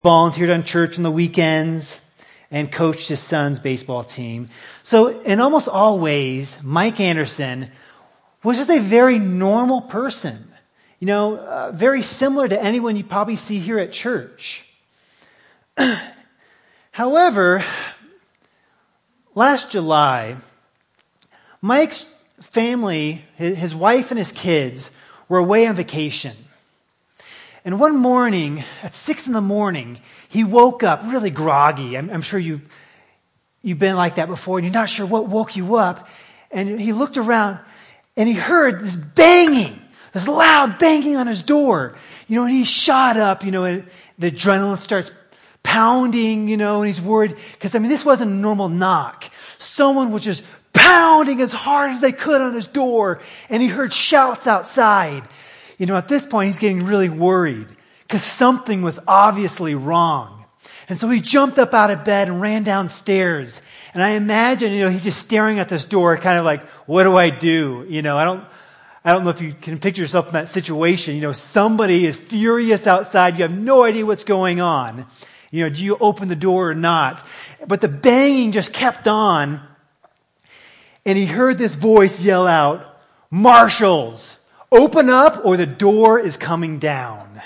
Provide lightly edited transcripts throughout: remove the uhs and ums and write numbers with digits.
volunteered on church on the weekends, and coached his son's baseball team. So in almost all ways, Mike Anderson was just a very normal person. Very similar to anyone you probably see here at church. However, last July, Mike's family, his wife and his kids, were away on vacation. And one morning, at 6 a.m, he woke up really groggy. I'm sure you've been like that before, and you're not sure what woke you up. And he looked around, and he heard this banging, this loud banging on his door. And he shot up, and the adrenaline starts pounding, and he's worried. Because, this wasn't a normal knock. Someone was just pounding as hard as they could on his door, and he heard shouts outside. At this point, he's getting really worried because something was obviously wrong. And so he jumped up out of bed and ran downstairs. And I imagine, he's just staring at this door, kind of like, what do I do? I don't know if you can picture yourself in that situation. Somebody is furious outside. You have no idea what's going on. Do you open the door or not? But the banging just kept on. And he heard this voice yell out, "Marshals, open up or the door is coming down."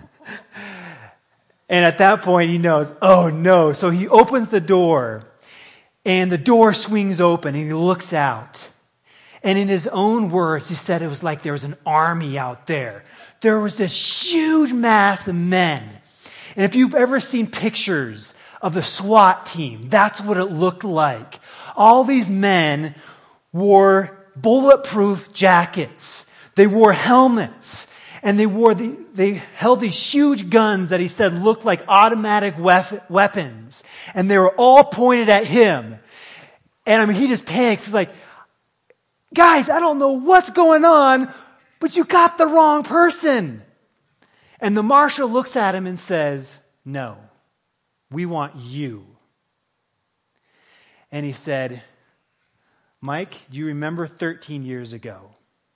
And at that point he knows, oh no. So he opens the door and the door swings open and he looks out. And in his own words, he said it was like there was an army out there. There was this huge mass of men. And if you've ever seen pictures of the SWAT team, that's what it looked like. All these men wore bulletproof jackets. They wore helmets, and they held these huge guns that he said looked like automatic weapons, and they were all pointed at him. And he just panics. He's like, "Guys, I don't know what's going on, but you got the wrong person." And the marshal looks at him and says, "No, we want you." And he said, "Mike, do you remember 13 years ago?"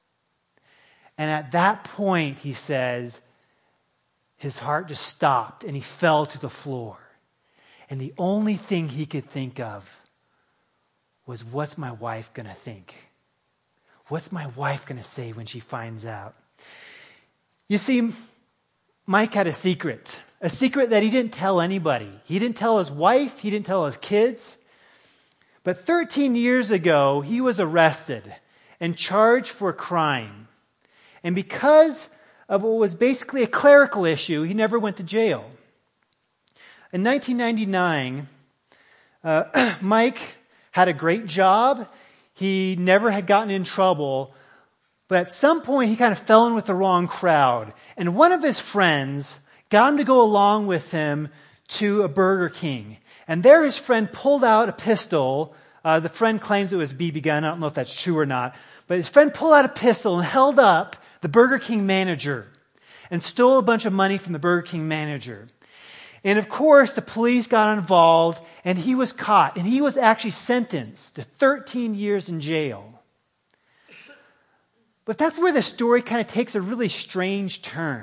And at that point, he says, his heart just stopped and he fell to the floor. And the only thing he could think of was, what's my wife going to think? What's my wife going to say when she finds out? You see, Mike had a secret that he didn't tell anybody. He didn't tell his wife, he didn't tell his kids. But 13 years ago, he was arrested and charged for a crime. And because of what was basically a clerical issue, he never went to jail. In 1999, Mike had a great job. He never had gotten in trouble. But at some point, he kind of fell in with the wrong crowd. And one of his friends got him to go along with him to a Burger King. And there his friend pulled out a pistol. The friend claims it was a BB gun. I don't know if that's true or not. But his friend pulled out a pistol and held up the Burger King manager and stole a bunch of money from the Burger King manager. And of course, the police got involved and he was caught. And he was actually sentenced to 13 years in jail. But that's where the story kind of takes a really strange turn.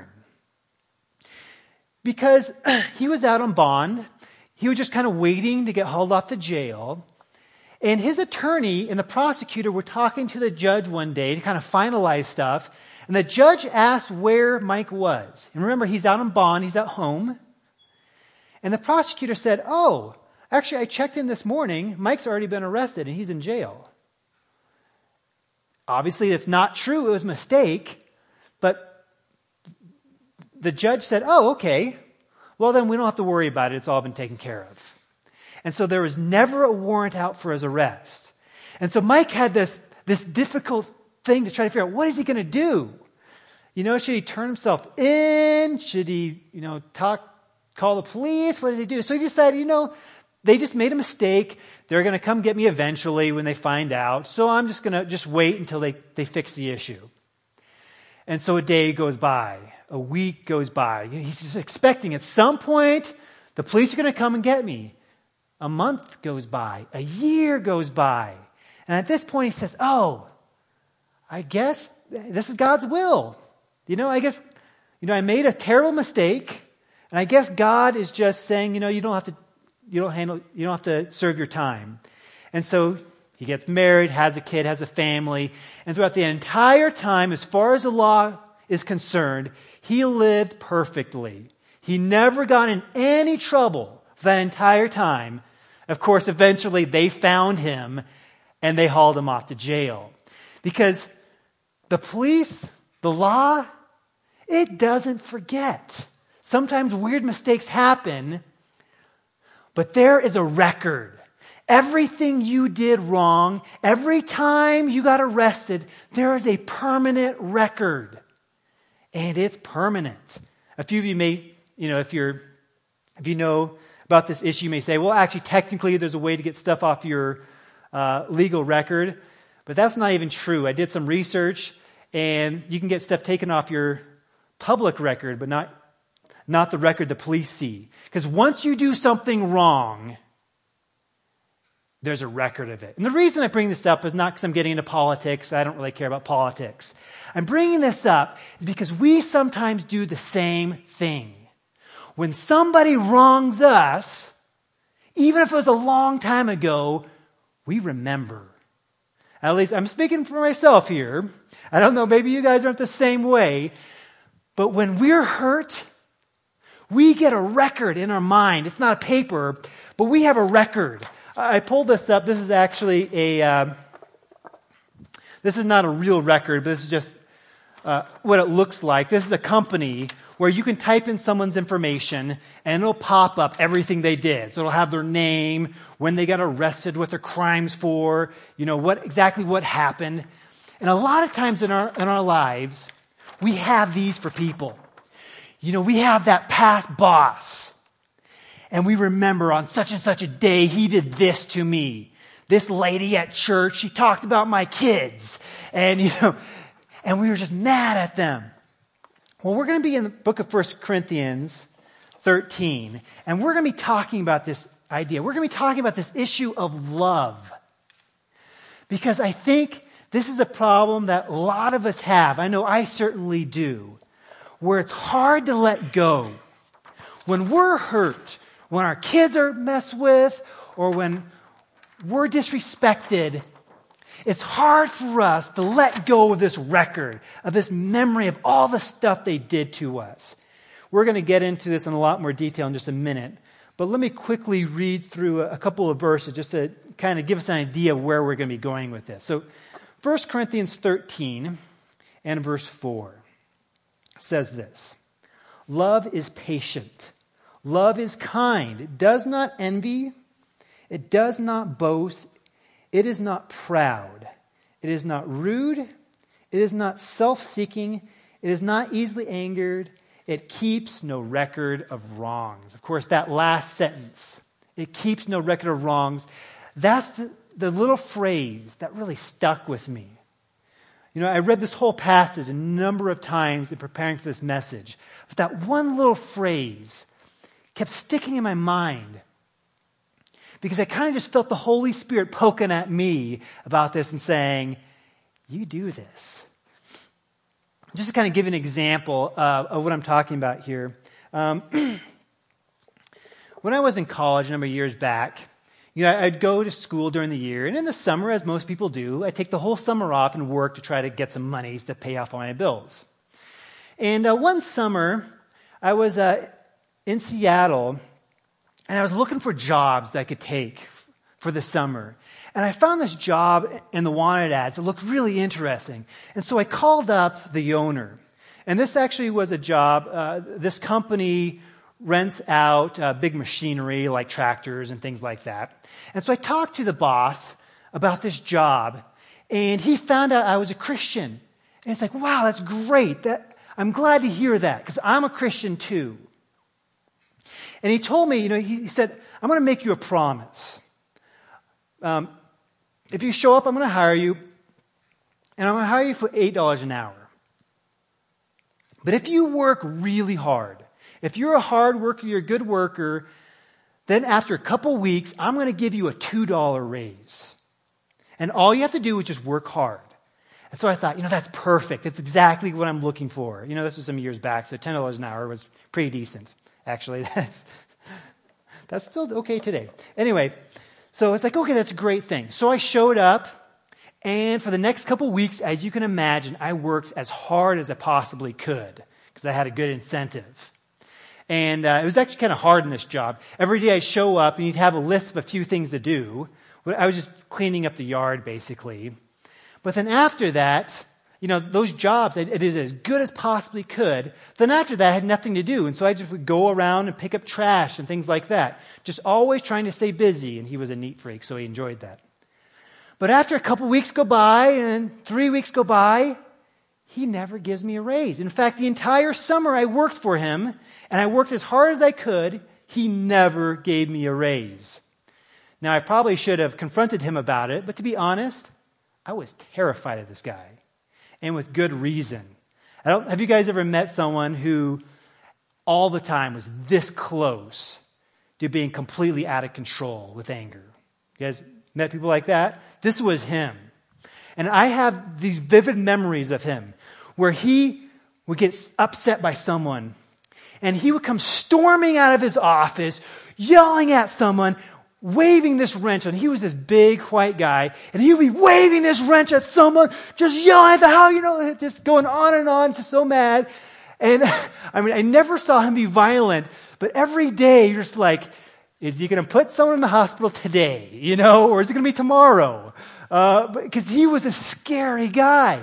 Because he was out on bond. He was just kind of waiting to get hauled off to jail. And his attorney and the prosecutor were talking to the judge one day to kind of finalize stuff. And the judge asked where Mike was. And remember, he's out on bond. He's at home. And the prosecutor said, "Oh, actually, I checked in this morning. Mike's already been arrested and he's in jail." Obviously, that's not true. It was a mistake. But the judge said, "Oh, okay. Well, then we don't have to worry about it. It's all been taken care of." And so there was never a warrant out for his arrest. And so Mike had this difficult thing to try to figure out, what is he going to do? Should he turn himself in? Should he, call the police? What does he do? So he decided, they just made a mistake. They're going to come get me eventually when they find out. So I'm just going to wait until they fix the issue. And so a day goes by. A week goes by. He's just expecting at some point the police are going to come and get me. A month goes by. A year goes by. And at this point he says, "Oh, I guess this is God's will. I guess, I made a terrible mistake. And I guess God is just saying, you don't have to serve your time. And so he gets married, has a kid, has a family, and throughout the entire time, as far as the law is concerned, he lived perfectly. He never got in any trouble for that entire time. Of course, eventually they found him and they hauled him off to jail. Because the police, the law, it doesn't forget. Sometimes weird mistakes happen, but there is a record. Everything you did wrong, every time you got arrested, there is a permanent record. And it's permanent. A few of you may, if you know about this issue, you may say, well, actually, technically, there's a way to get stuff off your legal record. But that's not even true. I did some research, and you can get stuff taken off your public record, but not the record the police see. Because once you do something wrong, there's a record of it. And the reason I bring this up is not because I'm getting into politics. I don't really care about politics. I'm bringing this up because we sometimes do the same thing. When somebody wrongs us, even if it was a long time ago, we remember. At least I'm speaking for myself here. I don't know, maybe you guys aren't the same way. But when we're hurt, we get a record in our mind. It's not a paper, but we have a record. I pulled this up. This is actually this is not a real record, but this is just what it looks like. This is a company where you can type in someone's information and it'll pop up everything they did. So it'll have their name, when they got arrested, what their crimes for, exactly what happened. And a lot of times in our lives, we have these for people. We have that past boss. And we remember on such and such a day, he did this to me. This lady at church, she talked about my kids. And, and we were just mad at them. Well, we're going to be in the book of 1 Corinthians 13. And we're going to be talking about this idea. We're going to be talking about this issue of love. Because I think this is a problem that a lot of us have. I know I certainly do. Where it's hard to let go. When we're hurt, when our kids are messed with, or when we're disrespected, it's hard for us to let go of this record, of this memory of all the stuff they did to us. We're going to get into this in a lot more detail in just a minute, but let me quickly read through a couple of verses just to kind of give us an idea of where we're going to be going with this. So 1 Corinthians 13 and verse 4 says this: "Love is patient. Love is kind. It does not envy. It does not boast. It is not proud. It is not rude. It is not self-seeking. It is not easily angered. It keeps no record of wrongs." Of course, that last sentence, it keeps no record of wrongs, that's the little phrase that really stuck with me. I read this whole passage a number of times in preparing for this message. But that one little phrase kept sticking in my mind because I kind of just felt the Holy Spirit poking at me about this and saying, you do this. Just to kind of give an example of what I'm talking about here. When I was in college a number of years back, I'd go to school during the year, and in the summer, as most people do, I'd take the whole summer off and work to try to get some money to pay off all my bills. And one summer, I was in Seattle, and I was looking for jobs that I could take for the summer. And I found this job in the wanted ads that looked really interesting. And so I called up the owner. And this actually was a job, this company rents out big machinery like tractors and things like that. And so I talked to the boss about this job, and he found out I was a Christian. And it's like, wow, that's great. I'm glad to hear that, because I'm a Christian too. And he told me, he said, I'm going to make you a promise. If you show up, I'm going to hire you, and I'm going to hire you for $8 an hour. But if you work really hard, if you're a hard worker, you're a good worker, then after a couple weeks, I'm going to give you a $2 raise. And all you have to do is just work hard. And so I thought, that's perfect. That's exactly what I'm looking for. This was some years back, so $10 an hour was pretty decent Actually, that's still okay today. Anyway, so it's like, okay, that's a great thing. So I showed up, and for the next couple weeks, as you can imagine, I worked as hard as I possibly could because I had a good incentive. And it was actually kind of hard in this job. Every day I'd show up, and you'd have a list of a few things to do. I was just cleaning up the yard, basically. But then after that, those jobs, I did as good as possibly could. Then after that, I had nothing to do. And so I just would go around and pick up trash and things like that. Just always trying to stay busy. And he was a neat freak, so he enjoyed that. But after a couple weeks go by and 3 weeks go by, he never gives me a raise. In fact, the entire summer I worked for him, and I worked as hard as I could, he never gave me a raise. Now, I probably should have confronted him about it, but to be honest, I was terrified of this guy, and with good reason. Have you guys ever met someone who all the time was this close to being completely out of control with anger? You guys met people like that? This was him. And I have these vivid memories of him where he would get upset by someone, and he would come storming out of his office, yelling at someone, waving this wrench. And he was this big white guy, and he would be waving this wrench at someone, just yelling at the house, just going on, just so mad. And I never saw him be violent, but every day you're just like, is he going to put someone in the hospital today, or is it going to be tomorrow? Because he was a scary guy.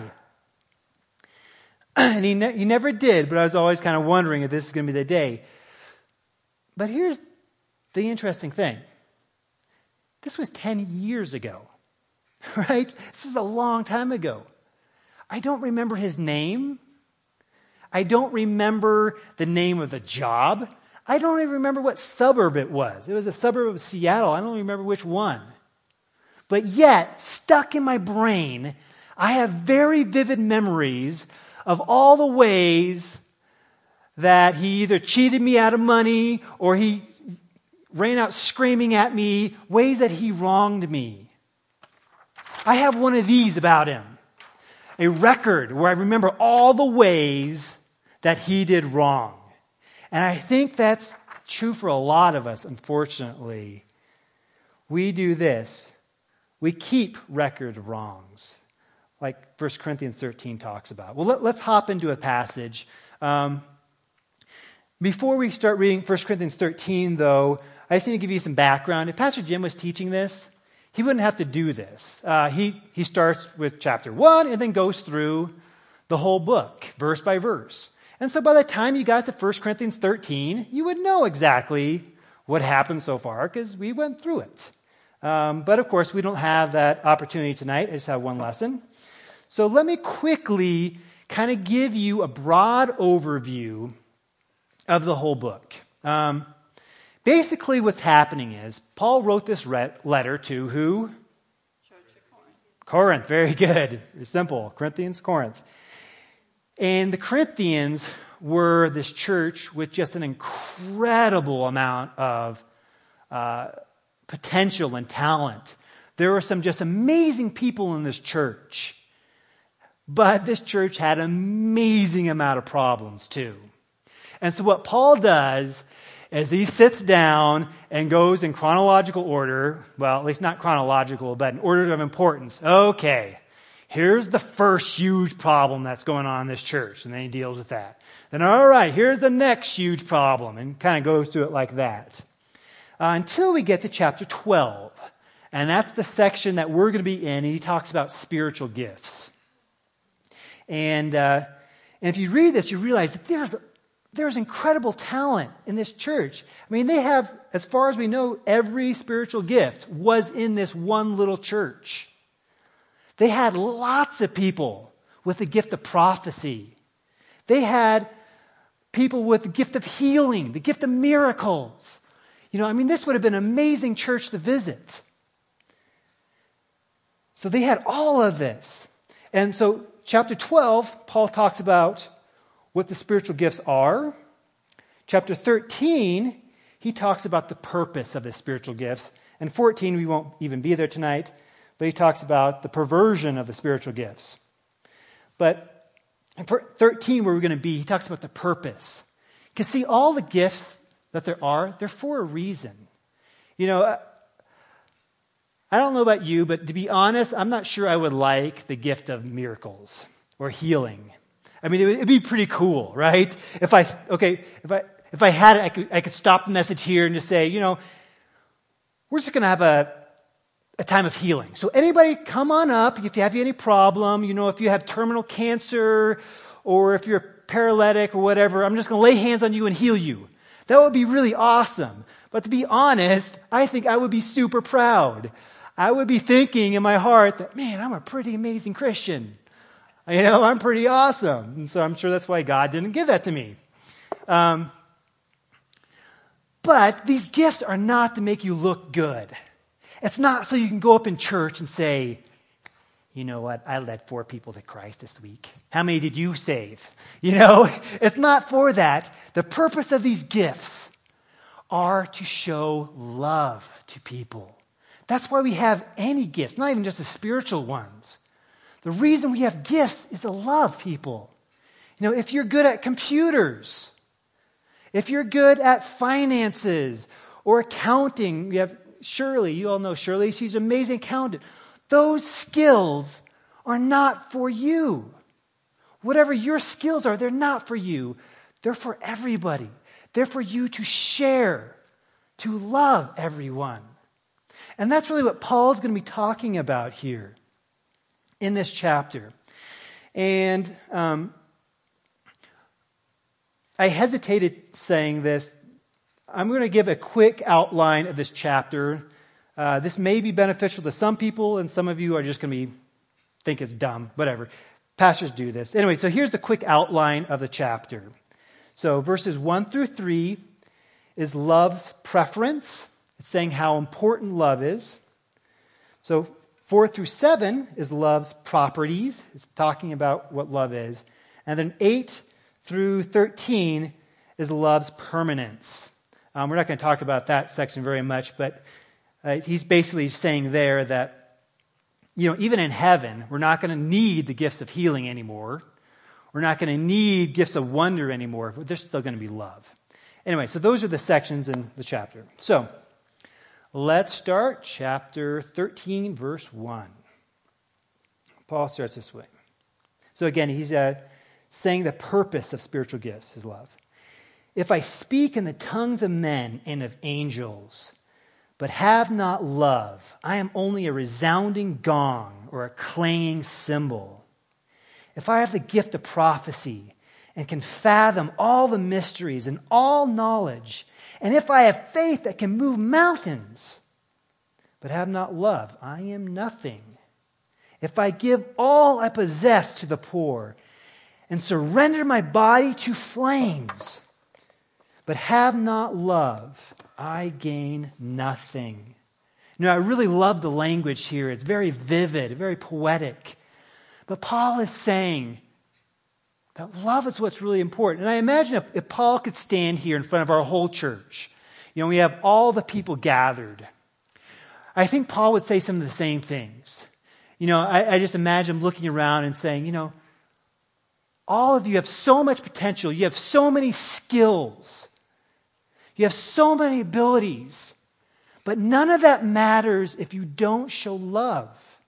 And he never did, but I was always kind of wondering if this is going to be the day. But here's the interesting thing. This was 10 years ago, right? This is a long time ago. I don't remember his name. I don't remember the name of the job. I don't even remember what suburb it was. It was a suburb of Seattle. I don't remember which one. But yet, stuck in my brain, I have very vivid memories of all the ways that he either cheated me out of money or he ran out screaming at me, ways that he wronged me. I have one of these about him, a record where I remember all the ways that he did wrong. And I think that's true for a lot of us, unfortunately. We do this. We keep record of wrongs, like 1 Corinthians 13 talks about. Well, let's hop into a passage. Before we start reading 1 Corinthians 13, though, I just need to give you some background. If Pastor Jim was teaching this, he wouldn't have to do this. He starts with chapter 1 and then goes through the whole book, verse by verse. And so by the time you got to 1 Corinthians 13, you would know exactly what happened so far because we went through it. But of course, we don't have that opportunity tonight. I just have one lesson. So let me quickly kind of give you a broad overview of the whole book. Basically, what's happening is Paul wrote this letter to who? Church of Corinth. Corinth. Very good. Very simple. Corinthians, Corinth. And the Corinthians were this church with just an incredible amount of potential and talent. There were some just amazing people in this church. But this church had an amazing amount of problems too. And so what Paul does is he sits down and goes in chronological order, well, at least not chronological, but in order of importance. Okay, here's the first huge problem that's going on in this church, and then he deals with that. Then, all right, here's the next huge problem, and kind of goes through it like that. Until we get to chapter 12, and that's the section that we're going to be in, and he talks about spiritual gifts. And if you read this, you realize that there's incredible talent in this church. I mean, they have, as far as we know, every spiritual gift was in this one little church. They had lots of people with the gift of prophecy. They had people with the gift of healing, the gift of miracles. This would have been an amazing church to visit. So they had all of this. And so chapter 12, Paul talks about what the spiritual gifts are. Chapter 13, he talks about the purpose of the spiritual gifts. And 14, we won't even be there tonight, but he talks about the perversion of the spiritual gifts. But in 13, where we're going to be, he talks about the purpose. Because see, all the gifts that there are, they're for a reason. You know, I don't know about you, but to be honest, I'm not sure I would like the gift of miracles or healing. I mean, it'd be pretty cool, right? If I had it, I could stop the message here and just say, you know, we're just going to have a time of healing. So anybody come on up if you have any problem, you know, if you have terminal cancer or if you're paralytic or whatever, I'm just going to lay hands on you and heal you. That would be really awesome. But to be honest, I think I would be super proud. I would be thinking in my heart that, man, I'm a pretty amazing Christian. You know, I'm pretty awesome. And so I'm sure that's why God didn't give that to me. But these gifts are not to make you look good. It's not so you can go up in church and say, you know what, I led 4 people to Christ this week. How many did you save? You know, it's not for that. The purpose of these gifts are to show love to people. That's why we have any gifts, not even just the spiritual ones. The reason we have gifts is to love people. You know, if you're good at computers, if you're good at finances or accounting, we have Shirley, you all know Shirley, she's an amazing accountant. Those skills are not for you. Whatever your skills are, they're not for you. They're for everybody. They're for you to share, to love everyone. And that's really what Paul's going to be talking about here in this chapter. And I hesitated saying this. I'm going to give a quick outline of this chapter. This may be beneficial to some people, and some of you are just going to think it's dumb, whatever. Pastors do this. Anyway, so here's the quick outline of the chapter. So verses 1 through 3 is love's preference. It's saying how important love is. So 4 through 7 is love's properties. It's talking about what love is. And then 8 through 13 is love's permanence. We're not going to talk about that section very much, but he's basically saying there that, you know, even in heaven, we're not going to need the gifts of healing anymore. We're not going to need gifts of wonder anymore, but there's still going to be love. Anyway, so those are the sections in the chapter. So let's start chapter 13, verse 1. Paul starts this way. So again, he's saying the purpose of spiritual gifts is love. If I speak in the tongues of men and of angels, but have not love, I am only a resounding gong or a clanging cymbal. If I have the gift of prophecy and can fathom all the mysteries and all knowledge, and if I have faith that can move mountains, but have not love, I am nothing. If I give all I possess to the poor and surrender my body to flames, but have not love, I gain nothing. You know, I really love the language here. It's very vivid, very poetic. But Paul is saying that love is what's really important. And I imagine if Paul could stand here in front of our whole church, you know, we have all the people gathered, I think Paul would say some of the same things. You know, I just imagine looking around and saying, you know, all of you have so much potential. You have so many skills. You have so many abilities. But none of that matters if you don't show love.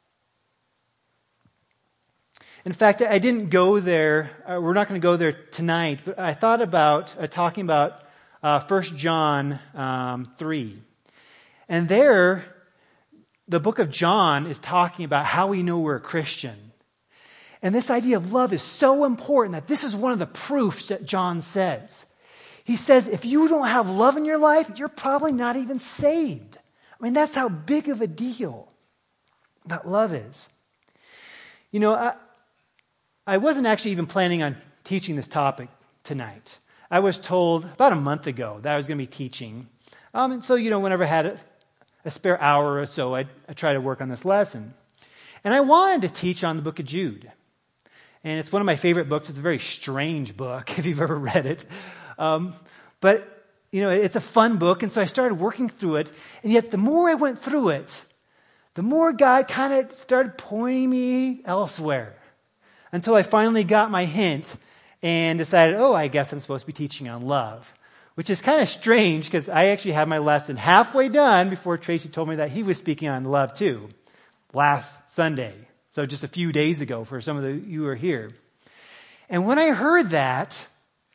In fact, I didn't go there. We're not going to go there tonight. But I thought about talking about 1 John 3. And there, the book of John is talking about how we know we're a Christian. And this idea of love is so important that this is one of the proofs that John says. He says, if you don't have love in your life, you're probably not even saved. I mean, that's how big of a deal that love is. You know, I wasn't actually even planning on teaching this topic tonight. I was told about a month ago that I was going to be teaching. And so, you know, whenever I had a spare hour or so, I'd try to work on this lesson. And I wanted to teach on the book of Jude. And it's one of my favorite books. It's a very strange book, if you've ever read it. But, you know, it's a fun book, and so I started working through it. And yet, the more I went through it, the more God kind of started pointing me elsewhere. Until I finally got my hint and decided, oh, I guess I'm supposed to be teaching on love. which is kind of strange because I actually had my lesson halfway done before Tracy told me that he was speaking on love too, last Sunday. So just a few days ago for some of you who are here. And when I heard that,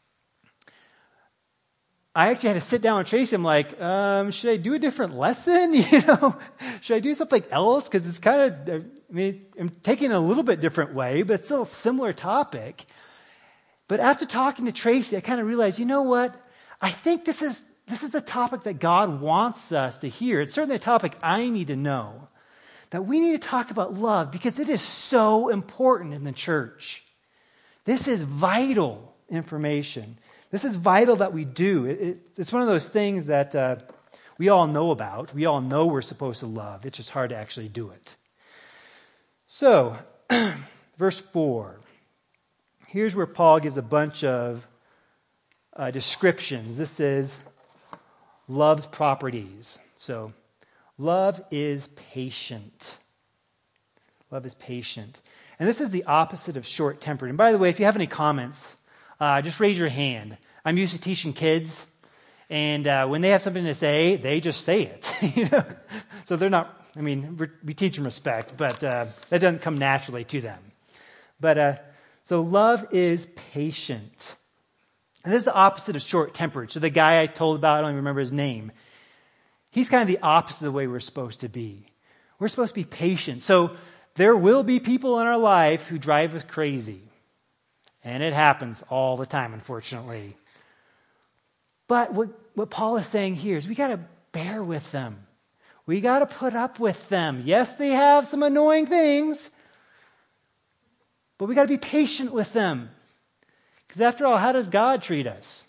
I actually had to sit down with Tracy. I'm like, should I do a different lesson? Should I do something else? Because it's kind of, I'm taking it a little bit different way, but it's still a similar topic. But after talking to Tracy, I kind of realized, you know what? I think this is the topic that God wants us to hear. It's certainly a topic I need to know. That we need to talk about love because it is so important in the church. This is vital information. This is vital that we do. It's one of those things that we all know about. We all know we're supposed to love. It's just hard to actually do it. So, verse 4. Here's where Paul gives a bunch of descriptions. This is love's properties. So, love is patient. Love is patient. And this is the opposite of short-tempered. And by the way, if you have any comments, just raise your hand. I'm used to teaching kids, and when they have something to say, they just say it. So they're not, we teach them respect, but that doesn't come naturally to them. But so love is patient. And this is the opposite of short-tempered. So the guy I told about, I don't even remember his name, he's kind of the opposite of the way we're supposed to be. We're supposed to be patient. So there will be people in our life who drive us crazy. And it happens all the time, unfortunately. But what Paul is saying here is we got to bear with them. We got to put up with them. Yes, they have some annoying things, but we got to be patient with them. Because after all, how does God treat us?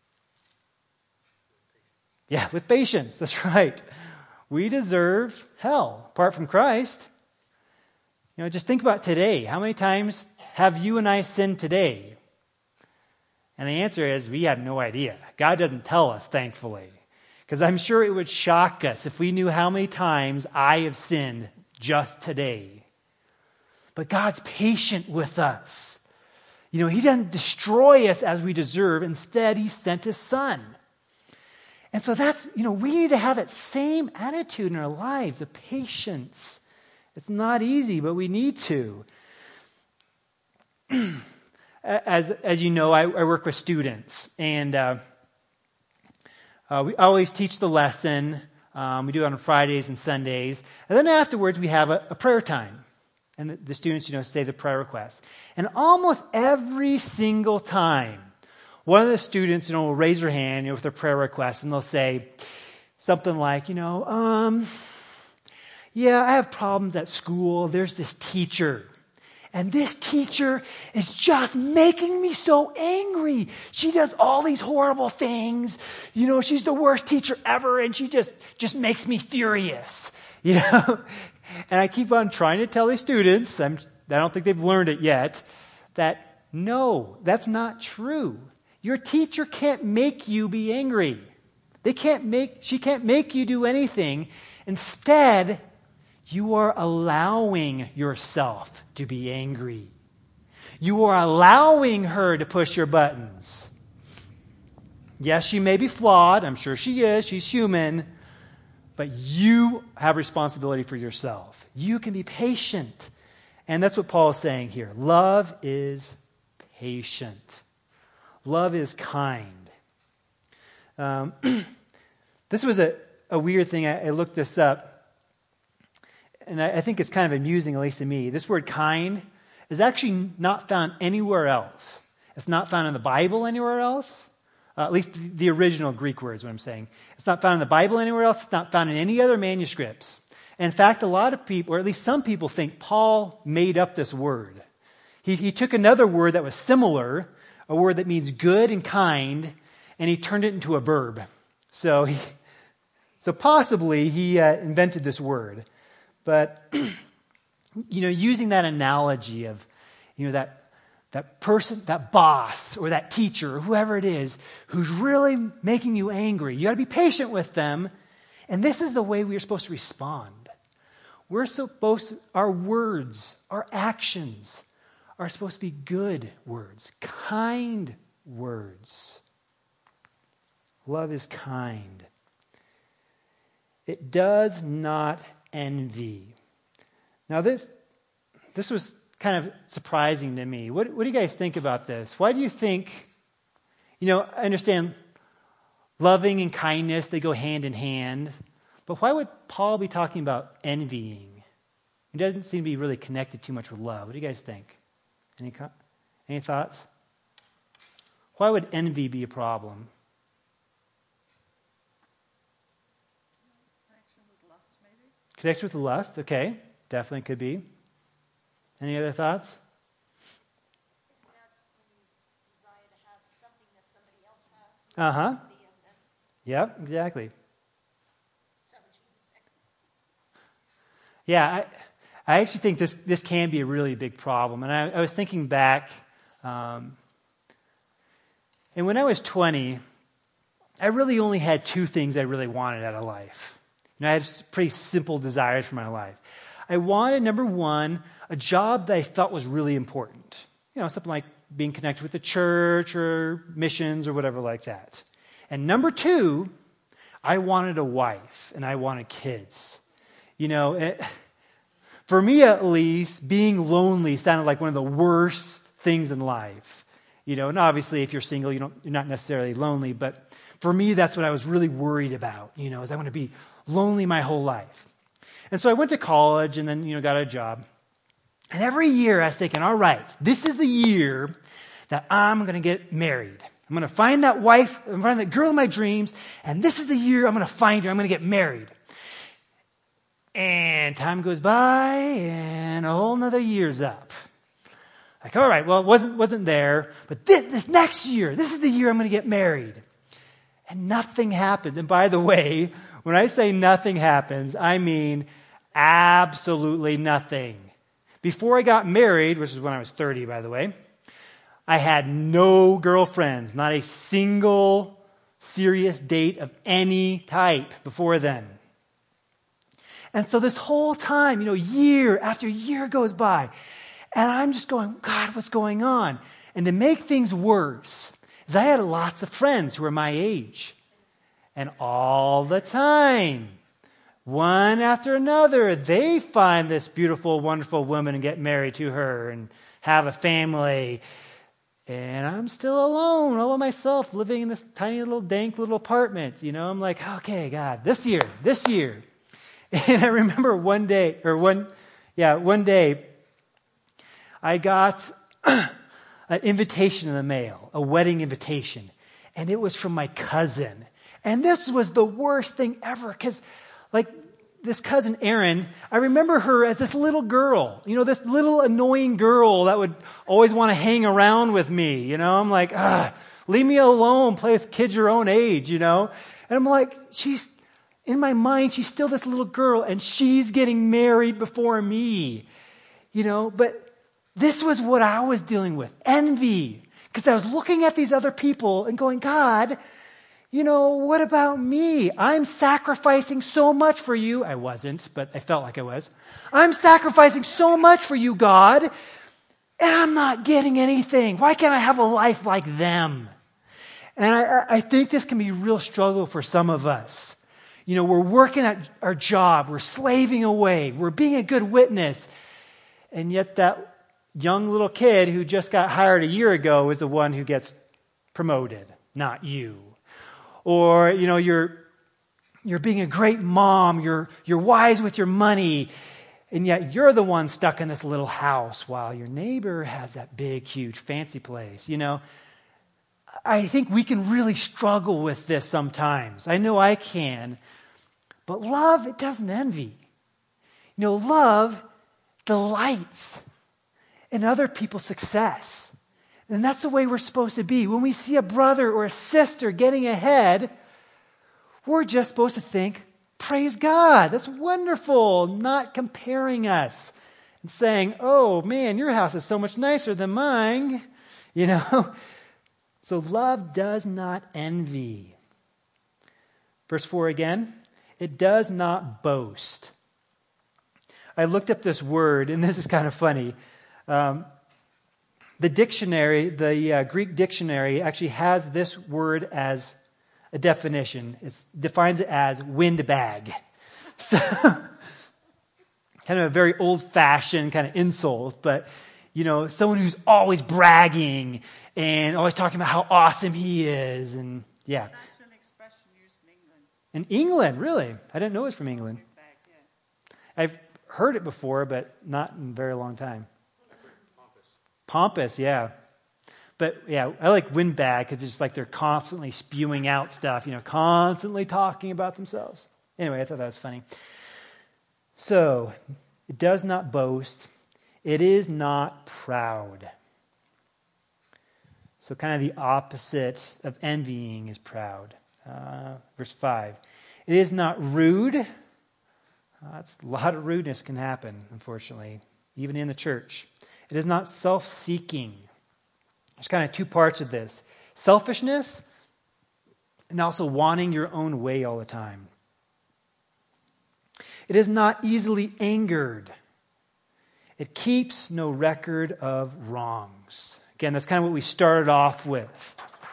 Yeah, with patience. That's right. We deserve hell apart from Christ. Just think about today. How many times have you and I sinned today? And the answer is we have no idea. God doesn't tell us, thankfully. Because I'm sure it would shock us if we knew how many times I have sinned just today. But God's patient with us. He doesn't destroy us as we deserve. Instead, He sent His Son. And so that's, we need to have that same attitude in our lives, of patience. It's not easy, but we need to. As you know, I work with students, and we always teach the lesson. We do it on Fridays and Sundays. And then afterwards, we have a prayer time. And the students, say the prayer request. And almost every single time, one of the students, will raise their hand, with their prayer request, and they'll say something like, yeah, I have problems at school. There's this teacher. And this teacher is just making me so angry. She does all these horrible things. She's the worst teacher ever, and she just makes me furious. And I keep on trying to tell these students, I don't think they've learned it yet, that no, that's not true. Your teacher can't make you be angry. She can't make you do anything. Instead, you are allowing yourself to be angry. You are allowing her to push your buttons. Yes, she may be flawed. I'm sure she is. She's human. But you have responsibility for yourself. You can be patient. And that's what Paul is saying here. Love is patient. Love is kind. This was a weird thing. I looked this up. And I think it's kind of amusing, at least to me. This word kind is actually not found anywhere else. It's not found in the Bible anywhere else. At least the original Greek word is what I'm saying. It's not found in the Bible anywhere else. It's not found in any other manuscripts. In fact, a lot of people, or at least some people, think Paul made up this word. He took another word that was similar, a word that means good and kind, and he turned it into a verb. So possibly he invented this word. But, using that analogy of, that person, that boss, or that teacher, or whoever it is, who's really making you angry, you got to be patient with them. And this is the way we are supposed to respond. Our words, our actions are supposed to be good words, kind words. Love is kind. It does not envy. Now this was kind of surprising to me. What do you guys think about this? Why do you think, I understand loving and kindness, they go hand in hand. But why would Paul be talking about envying? It doesn't seem to be really connected too much with love. What do you guys think? Any thoughts? Why would envy be a problem? Connection with lust, maybe? Connection with lust, okay. Definitely could be. Any other thoughts? Isn't that when you desire to have something that somebody else has? Uh-huh. Yep, exactly. Yeah, I actually think this can be a really big problem. And I was thinking back, and when I was 20, I really only had two things I really wanted out of life. I had pretty simple desires for my life. I wanted, number one, a job that I felt was really important. Something like being connected with the church or missions or whatever like that. And number two, I wanted a wife and I wanted kids. For me at least, being lonely sounded like one of the worst things in life. And obviously if you're single, you're not necessarily lonely, but for me that's what I was really worried about, is I want to be lonely my whole life. And so I went to college and then, got a job. And every year I was thinking, all right, this is the year that I'm going to get married. I'm going to find that wife, I'm going to find that girl of my dreams, and this is the year I'm going to find her, I'm going to get married. And time goes by, and a whole nother year's up. Like, all right, well, it wasn't there, but this next year, this is the year I'm going to get married. And nothing happens. And by the way, when I say nothing happens, I mean absolutely nothing. Before I got married, which is when I was 30, by the way, I had no girlfriends, not a single serious date of any type before then. And so this whole time, year after year goes by, and I'm just going, God, what's going on? And to make things worse, is I had lots of friends who were my age. And all the time, one after another, they find this beautiful, wonderful woman and get married to her and have a family. And I'm still alone, all by myself, living in this tiny little dank little apartment. I'm like, okay, God, this year. And I remember one day, I got an invitation in the mail, a wedding invitation. And it was from my cousin. And this was the worst thing ever, because this cousin Erin, I remember her as this little girl, this little annoying girl that would always want to hang around with me. I'm like, leave me alone, play with kids your own age, And I'm like, in my mind, she's still this little girl, and she's getting married before me, But this was what I was dealing with, envy, because I was looking at these other people and going, God, what about me? I'm sacrificing so much for you. I wasn't, but I felt like I was. I'm sacrificing so much for you, God, and I'm not getting anything. Why can't I have a life like them? And I think this can be a real struggle for some of us. We're working at our job. We're slaving away. We're being a good witness. And yet that young little kid who just got hired a year ago is the one who gets promoted, not you. Or, you're being a great mom. You're wise with your money. And yet you're the one stuck in this little house while your neighbor has that big, huge, fancy place. I think we can really struggle with this sometimes. I know I can. But love, it doesn't envy. Love delights in other people's success. And that's the way we're supposed to be. When we see a brother or a sister getting ahead, we're just supposed to think, praise God, that's wonderful, not comparing us and saying, oh man, your house is so much nicer than mine. So love does not envy. Verse 4 again, it does not boast. I looked up this word, and this is kind of funny. The dictionary, the Greek dictionary, actually has this word as a definition. It defines it as windbag. So, kind of a very old-fashioned kind of insult, but, someone who's always bragging and always talking about how awesome he is, and yeah. It's actually an expression used in England. In England, really? I didn't know it was from England. Windbag, yeah. I've heard it before, but not in a very long time. Pompous, yeah. But yeah, I like windbag because it's like they're constantly spewing out stuff, constantly talking about themselves. Anyway, I thought that was funny. So, it does not boast. It is not proud. So kind of the opposite of envying is proud. Verse 5. It is not rude. That's a lot of rudeness can happen, unfortunately, even in the church. It is not self-seeking. There's kind of two parts of this. Selfishness and also wanting your own way all the time. It is not easily angered. It keeps no record of wrongs. Again, that's kind of what we started off with.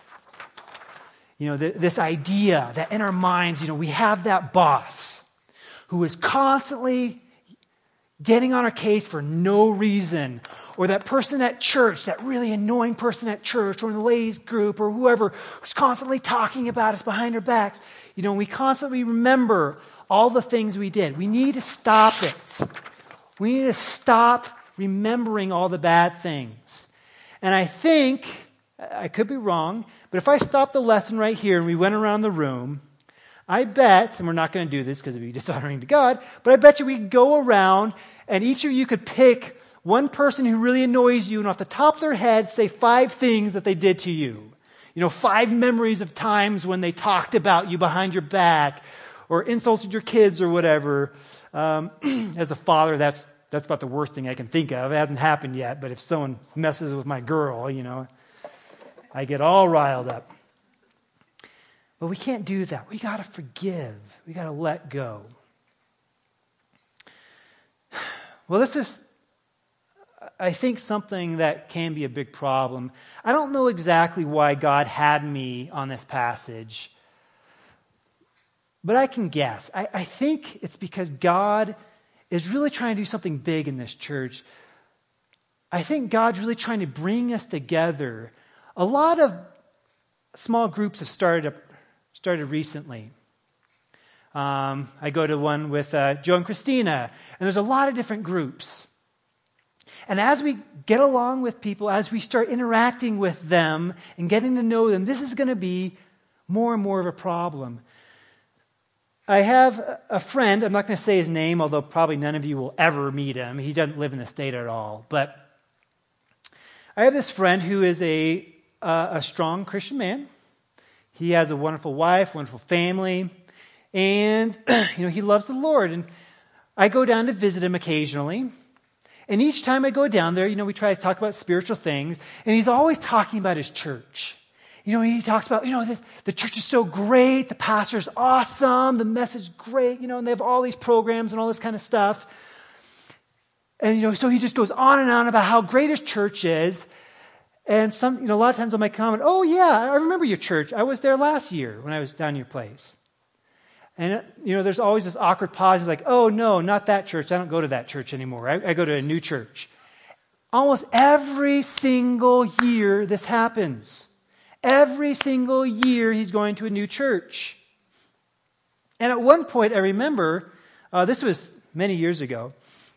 This idea that in our minds, we have that boss who is constantly getting on our case for no reason, or that person at church, that really annoying person at church or in the ladies group or whoever who's constantly talking about us behind our backs. We constantly remember all the things we did. We need to stop it. We need to stop remembering all the bad things. And I think, I could be wrong, but if I stopped the lesson right here and we went around the room, I bet, and we're not going to do this because it would be dishonoring to God, but I bet you we could go around and each of you could pick one person who really annoys you and off the top of their head say 5 things that they did to you. 5 memories of times when they talked about you behind your back or insulted your kids or whatever. As a father, that's about the worst thing I can think of. It hasn't happened yet, but if someone messes with my girl, I get all riled up. But we can't do that. We got to forgive. We got to let go. Well, this is, I think, something that can be a big problem. I don't know exactly why God had me on this passage, but I can guess. I think it's because God is really trying to do something big in this church. I think God's really trying to bring us together. A lot of small groups have started recently. I go to one with Joe and Christina, and there's a lot of different groups. And as we get along with people, as we start interacting with them and getting to know them, this is going to be more and more of a problem. I have a friend, I'm not going to say his name, although probably none of you will ever meet him. He doesn't live in the state at all. But I have this friend who is a strong Christian man. He has a wonderful wife, wonderful family, and he loves the Lord. And I go down to visit him occasionally. And each time I go down there, we try to talk about spiritual things, and he's always talking about his church. He talks about, the church is so great, the pastor's awesome, the message is great, and they have all these programs and all this kind of stuff. And, so he just goes on and on about how great his church is. And a lot of times I might comment, oh yeah, I remember your church. I was there last year when I was down your place. And, there's always this awkward pause. He's like, oh no, not that church. I don't go to that church anymore. I go to a new church. Almost every single year this happens. Every single year he's going to a new church. And at one point I remember, this was many years ago,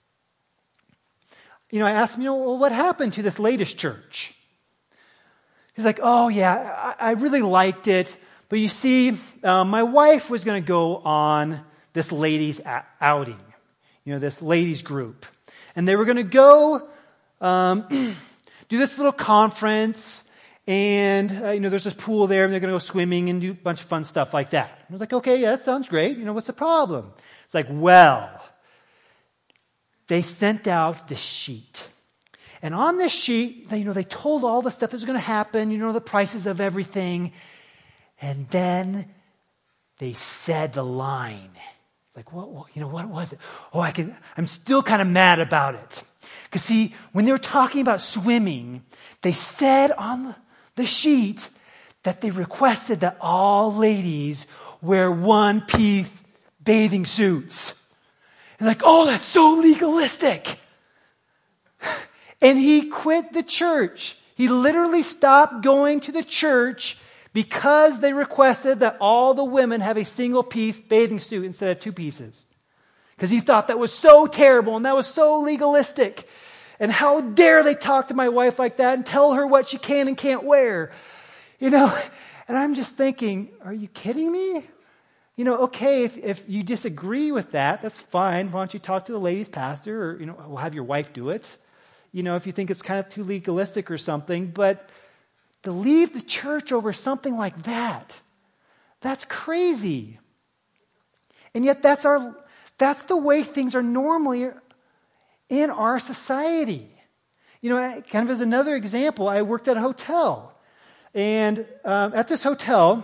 I asked him, well, what happened to this latest church? He's like, oh yeah, I really liked it. But you see, my wife was going to go on this ladies' outing, this ladies' group. And they were going to go do this little conference. And, there's this pool there, and they're going to go swimming and do a bunch of fun stuff like that. I was like, okay, yeah, that sounds great. What's the problem? It's like, well, they sent out this sheet. And on this sheet, they told all the stuff that's going to happen, the prices of everything. And then they said the line. Like, what was it? Oh, I'm still kind of mad about it. Because see, when they were talking about swimming, they said on the sheet that they requested that all ladies wear one-piece bathing suits. And like, oh, that's so legalistic. And he quit the church. He literally stopped going to the church because they requested that all the women have a single-piece bathing suit instead of two pieces. Because he thought that was so terrible and that was so legalistic. And how dare they talk to my wife like that and tell her what she can and can't wear. You know, and I'm just thinking, are you kidding me? You know, okay, if you disagree with that, that's fine. Why don't you talk to the ladies' pastor, or, you know, we'll have your wife do it. You know, if you think it's kind of too legalistic or something. But to leave the church over something like that, that's crazy. And yet that's the way things are normally in our society. You know, kind of as another example, I worked at a hotel. And at this hotel,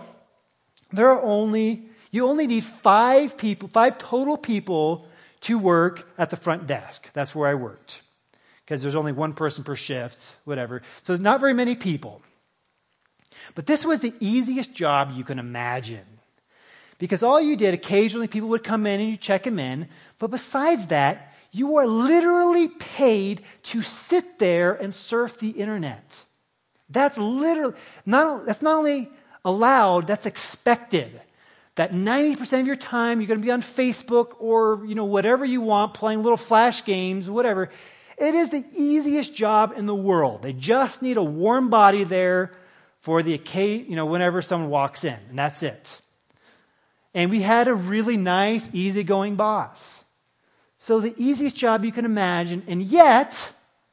you only need 5 total people to work at the front desk. That's where I worked. Because there's only one person per shift, whatever. So not very many people. But this was the easiest job you can imagine. Because all you did, occasionally people would come in and you check them in. But besides that, you are literally paid to sit there and surf the internet. That's literally, that's not only allowed, that's expected. That 90% of your time you're going to be on Facebook or, you know, whatever you want, playing little flash games, whatever. It is the easiest job in the world. They just need a warm body there for the occasion, you know, whenever someone walks in, and that's it. And we had a really nice, easygoing boss. So the easiest job you can imagine, and yet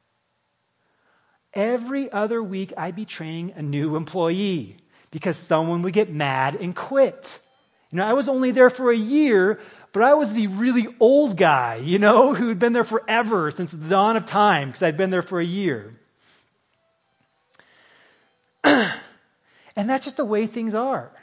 every other week I'd be training a new employee because someone would get mad and quit. You know, I was only there for a year, but I was the really old guy, you know, who'd been there forever since the dawn of time because I'd been there for a year. And that's just the way things are.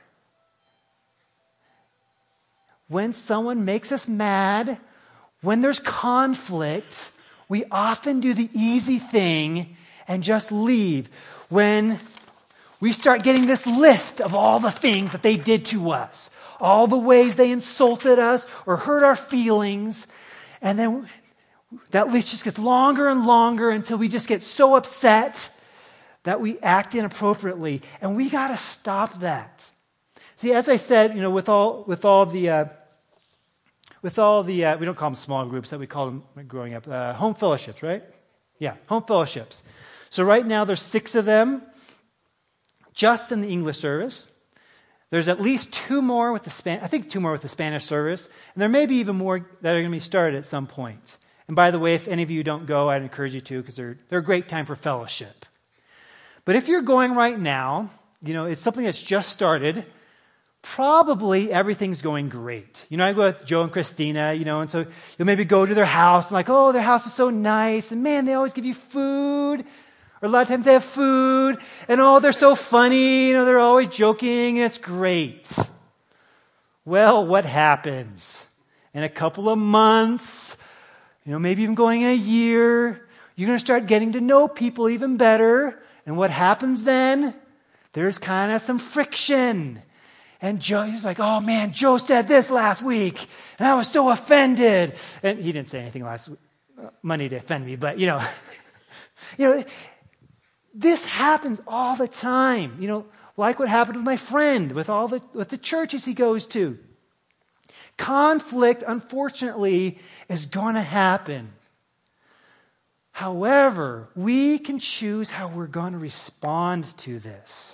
When someone makes us mad, when there's conflict, we often do the easy thing and just leave. When we start getting this list of all the things that they did to us, all the ways they insulted us or hurt our feelings, and then that list just gets longer and longer until we just get so upset that we act inappropriately. And we got to stop that. See, as I said, you know, with all the we don't call them small groups, that we call them growing up, home fellowships, right? Yeah, home fellowships. So right now there's 6 of them just in the English service. There's at least 2 more with the Spanish service, and there may be even more that are going to be started at some point. And by the way, if any of you don't go, I'd encourage you to, because they're a great time for fellowship. But if you're going right now, you know, it's something that's just started, probably everyth's going great. You know, I go with Joe and Christina, you know, and so you'll maybe go to their house and like, oh, their house is so nice, and man, they always give you food. Or a lot of times they have food, and oh, they're so funny, you know, they're always joking, and it's great. Well, what happens? In a couple of months, you know, maybe even going in a year, you're going to start getting to know people even better. And what happens then? There's kind of some friction. And Joe's like, oh man, Joe said this last week, and I was so offended. And he didn't say anything last Monday to offend me, but you know, this happens all the time. You know, like what happened with my friend, with the churches he goes to. Conflict, unfortunately, is going to happen. However, we can choose how we're going to respond to this.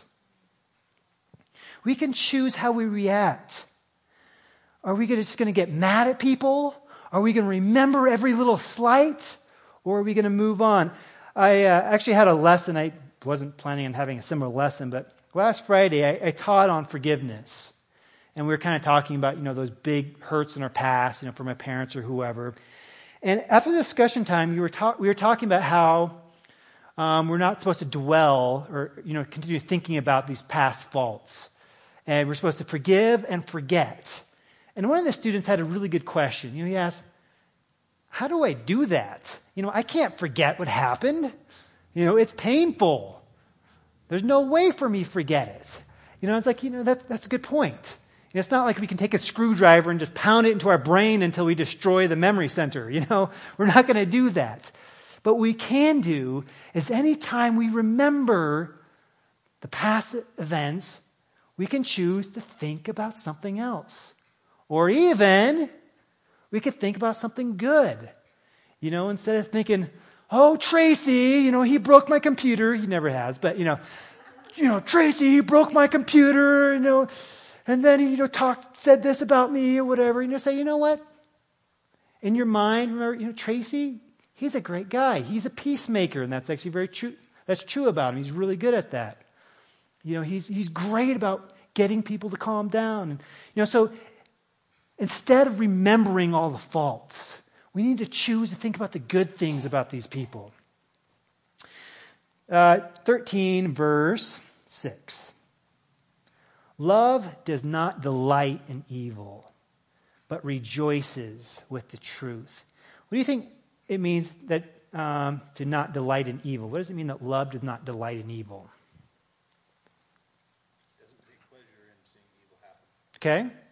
We can choose how we react. Are we just going to get mad at people? Are we going to remember every little slight? Or are we going to move on? I actually had a lesson. I wasn't planning on having a similar lesson, but last Friday I taught on forgiveness. And we were kind of talking about, you know, those big hurts in our past, you know, from our parents or whoever. And after the discussion time, we were talking about how we're not supposed to dwell or, you know, continue thinking about these past faults. And we're supposed to forgive and forget. And one of the students had a really good question. You know, he asked, how do I do that? You know, I can't forget what happened. You know, it's painful. There's no way for me to forget it. It's like, that's a good point. It's not like we can take a screwdriver and just pound it into our brain until we destroy the memory center. We're not going to do that. But what we can do is anytime we remember the past events, we can choose to think about something else. Or even, we could think about something good. Instead of thinking, oh, Tracy, he broke my computer. He never has, but, Tracy, he broke my computer, and then he, said this about me or whatever. Say, you know what? In your mind, remember, Tracy, he's a great guy. He's a peacemaker, and that's actually very true. That's true about him. He's really good at that. He's great about getting people to calm down. And, so instead of remembering all the faults, we need to choose to think about the good things about these people. 13, verse 6. Love does not delight in evil, but rejoices with the truth. What do you think it means that to not delight in evil? What does it mean that love does not delight in evil? It doesn't take pleasure in seeing evil happen. Okay.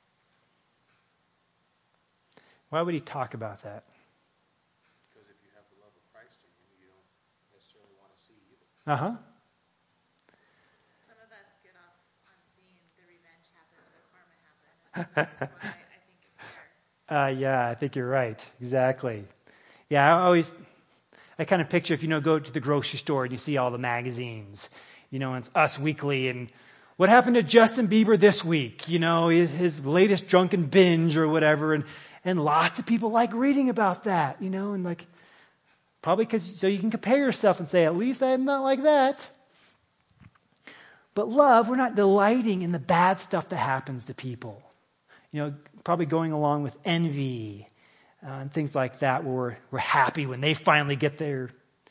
Why would he talk about that? Because if you have the love of Christ in you, you don't necessarily want to see evil. Uh-huh. Some of us get off on seeing the revenge happen or the karma happen. That's why I think it's there. Yeah, I think you're right. Exactly. Yeah, I kind of picture if go to the grocery store and you see all the magazines, and it's Us Weekly and what happened to Justin Bieber this week, his latest drunken binge or whatever, and lots of people like reading about that, and like probably so you can compare yourself and say, at least I'm not like that. But love, we're not delighting in the bad stuff that happens to people. Probably going along with envy and things like that, where we're happy when they finally get their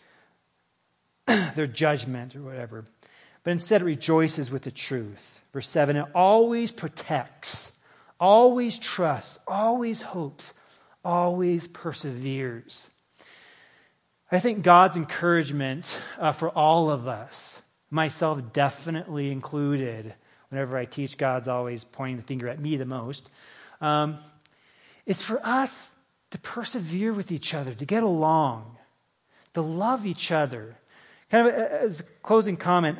judgment or whatever. But instead it rejoices with the truth. Verse 7, it always protects, always trusts, always hopes, always perseveres. I think God's encouragement for all of us, myself definitely included, whenever I teach, God's always pointing the finger at me the most. It's for us to persevere with each other, to get along, to love each other. Kind of as a closing comment,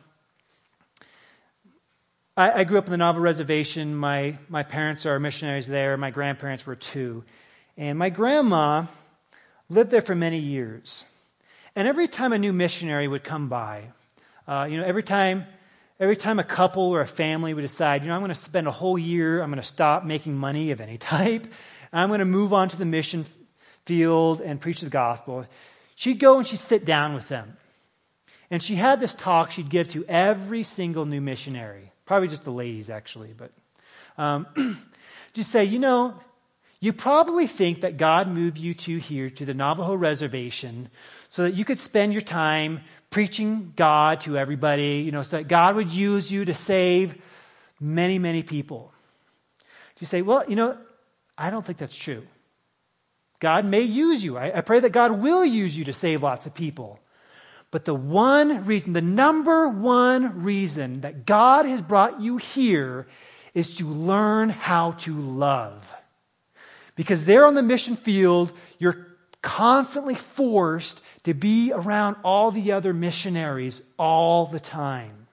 I grew up in the Navajo Reservation. My parents are missionaries there. My grandparents were too. And my grandma lived there for many years. And every time a new missionary would come by, every time a couple or a family would decide, I'm going to spend a whole year, I'm going to stop making money of any type, and I'm going to move on to the mission field and preach the gospel, she'd go and she'd sit down with them. And she had this talk she'd give to every single new missionary. Probably just the ladies, actually. But she'd say, you probably think that God moved you here to the Navajo Reservation so that you could spend your time preaching God to everybody, so that God would use you to save many, many people. You say, well, I don't think that's true. God may use you. I pray that God will use you to save lots of people. But the number one reason that God has brought you here is to learn how to love. Because there on the mission field, you're constantly forced to be around all the other missionaries all the time.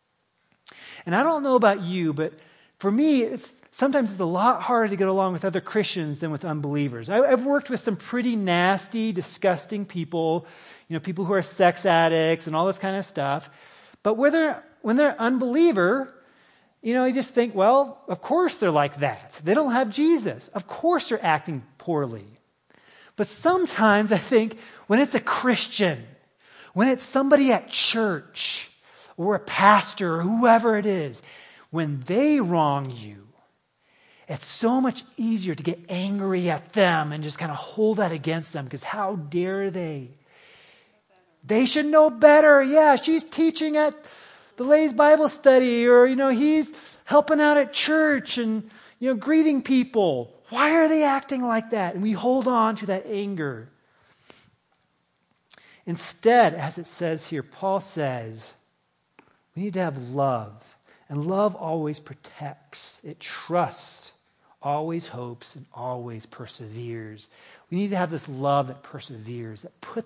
And I don't know about you, but for me, sometimes it's a lot harder to get along with other Christians than with unbelievers. I've worked with some pretty nasty, disgusting people, people who are sex addicts and all this kind of stuff. But when they're unbeliever, you just think, well, of course they're like that. They don't have Jesus. Of course they're acting poorly. But sometimes I think when it's a Christian, when it's somebody at church or a pastor or whoever it is, when they wrong you, it's so much easier to get angry at them and just kind of hold that against them because how dare they? They should know better. Yeah, she's teaching at the ladies' Bible study or, he's helping out at church and, greeting people. Why are they acting like that? And we hold on to that anger. Instead, as it says here, Paul says, we need to have love. And love always protects. It trusts, always hopes, and always perseveres. We need to have this love that perseveres, that puts